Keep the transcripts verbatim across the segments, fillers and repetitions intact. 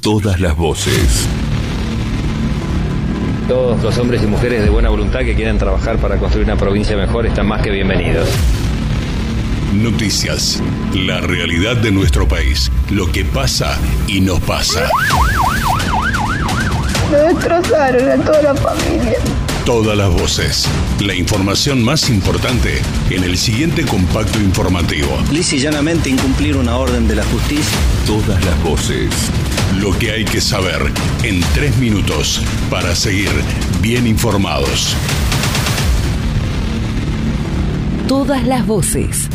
Todas las voces. Todos los hombres y mujeres de buena voluntad que quieran trabajar para construir una provincia mejor están más que bienvenidos. Noticias. La realidad de nuestro país. Lo que pasa y nos pasa. Me destrozaron a toda la familia. Todas las voces. La información más importante en el siguiente compacto informativo. Lisa y llanamente incumplir una orden de la justicia. Todas las voces. Lo que hay que saber en tres minutos para seguir bien informados. Todas las voces.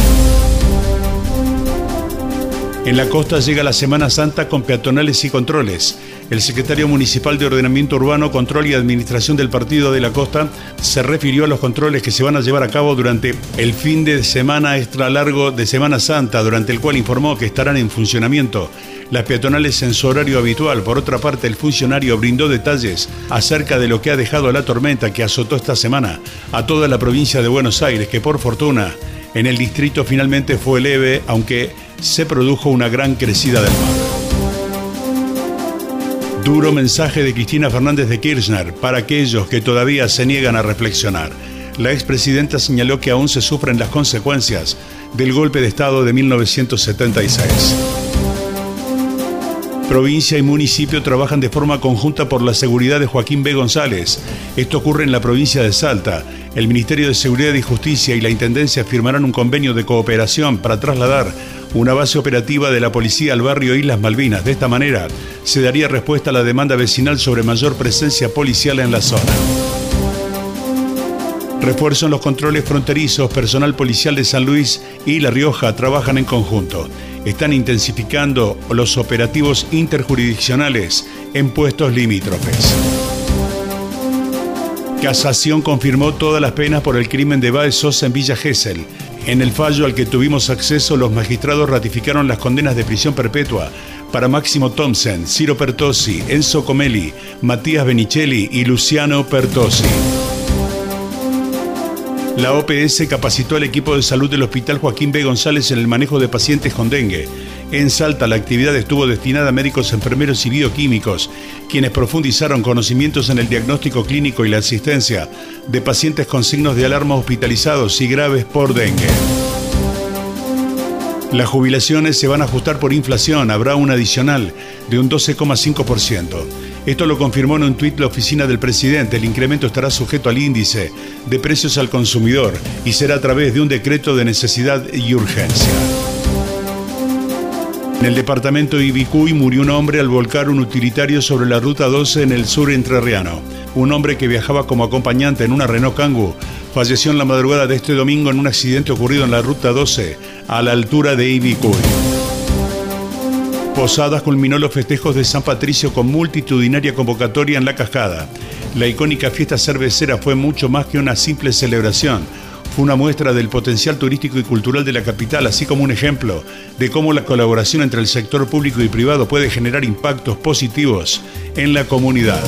En la costa llega la Semana Santa con peatonales y controles. El secretario municipal de Ordenamiento Urbano, Control y Administración del Partido de la Costa se refirió a los controles que se van a llevar a cabo durante el fin de semana extra largo de Semana Santa, durante el cual informó que estarán en funcionamiento las peatonales en su horario habitual. Por otra parte, el funcionario brindó detalles acerca de lo que ha dejado la tormenta que azotó esta semana a toda la provincia de Buenos Aires, que por fortuna en el distrito finalmente fue leve, aunque se produjo una gran crecida del mar. Duro mensaje de Cristina Fernández de Kirchner para aquellos que todavía se niegan a reflexionar. La expresidenta señaló que aún se sufren las consecuencias del golpe de Estado de mil novecientos setenta y seis. Provincia y municipio trabajan de forma conjunta por la seguridad de Joaquín B. González. Esto ocurre en la provincia de Salta. El Ministerio de Seguridad y Justicia y la Intendencia firmarán un convenio de cooperación para trasladar una base operativa de la policía al barrio Islas Malvinas. De esta manera, se daría respuesta a la demanda vecinal sobre mayor presencia policial en la zona. Refuerzo en los controles fronterizos. Personal policial de San Luis y La Rioja trabajan en conjunto. Están intensificando los operativos interjurisdiccionales en puestos limítrofes. Casación confirmó todas las penas por el crimen de Báez Sosa en Villa Gesell. En el fallo al que tuvimos acceso, los magistrados ratificaron las condenas de prisión perpetua para Máximo Thompson, Ciro Pertossi, Enzo Comelli, Matías Benicelli y Luciano Pertossi. La O P S capacitó al equipo de salud del Hospital Joaquín B. González en el manejo de pacientes con dengue. En Salta, la actividad estuvo destinada a médicos, enfermeros y bioquímicos, quienes profundizaron conocimientos en el diagnóstico clínico y la asistencia de pacientes con signos de alarma hospitalizados y graves por dengue. Las jubilaciones se van a ajustar por inflación. Habrá un adicional de un doce coma cinco por ciento. Esto lo confirmó en un tuit la oficina del presidente. El incremento estará sujeto al índice de precios al consumidor y será a través de un decreto de necesidad y urgencia. En el departamento de Ibicuy murió un hombre al volcar un utilitario sobre la ruta doce en el sur entrerriano. Un hombre que viajaba como acompañante en una Renault Kangoo falleció en la madrugada de este domingo en un accidente ocurrido en la ruta doce a la altura de Ibicuy. Posadas culminó los festejos de San Patricio con multitudinaria convocatoria en La Cascada. La icónica fiesta cervecera fue mucho más que una simple celebración. Fue una muestra del potencial turístico y cultural de la capital, así como un ejemplo de cómo la colaboración entre el sector público y privado puede generar impactos positivos en la comunidad.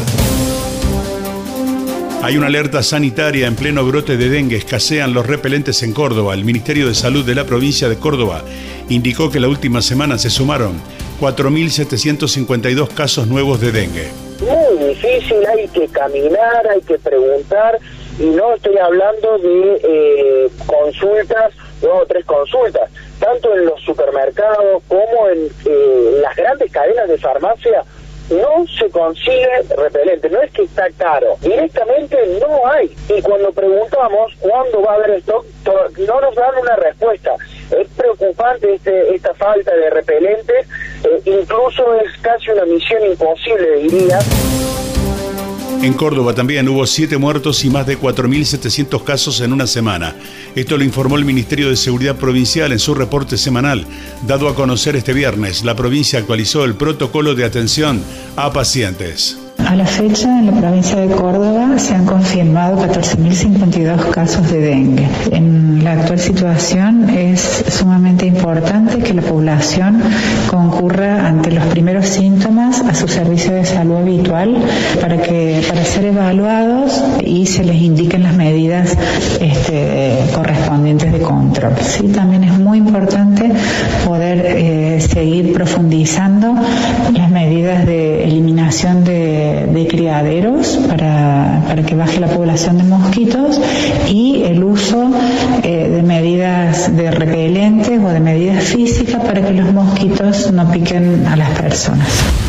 Hay una alerta sanitaria en pleno brote de dengue. Escasean los repelentes en Córdoba. El Ministerio de Salud de la provincia de Córdoba indicó que la última semana se sumaron cuatro mil setecientos cincuenta y dos casos nuevos de dengue. Muy difícil, hay que caminar, hay que preguntar, y no estoy hablando de eh, consultas, dos o tres consultas, tanto en los supermercados como en eh, las grandes cadenas de farmacia. No se consigue repelente, no es que está caro, directamente no hay. Y cuando preguntamos cuándo va a haber stock, no nos dan una respuesta. Es preocupante este, esta falta de repelentes, eh, incluso es casi una misión imposible, diría. En Córdoba también hubo siete muertos y más de cuatro mil setecientos casos en una semana. Esto lo informó el Ministerio de Seguridad Provincial en su reporte semanal, dado a conocer este viernes. La provincia actualizó el protocolo de atención a pacientes. A la fecha, en la provincia de Córdoba se han confirmado catorce mil cincuenta y dos casos de dengue. En la actual situación es sumamente importante que la población concurra ante los primeros síntomas a su servicio de salud habitual para que para ser evaluados y se les indiquen las medidas este, correspondientes de control. Sí, también es muy importante poder eh, seguir profundizando las medidas de eliminación de, de criaderos para, para que baje la población de mosquitos y el uso eh, de medidas de repelentes o de medidas físicas para que los mosquitos no piquen a las personas.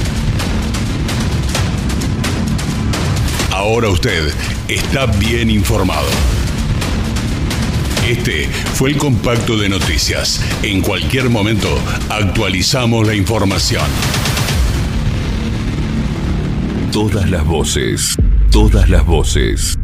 Ahora usted está bien informado. Este fue el compacto de noticias. En cualquier momento actualizamos la información. Todas las voces, todas las voces.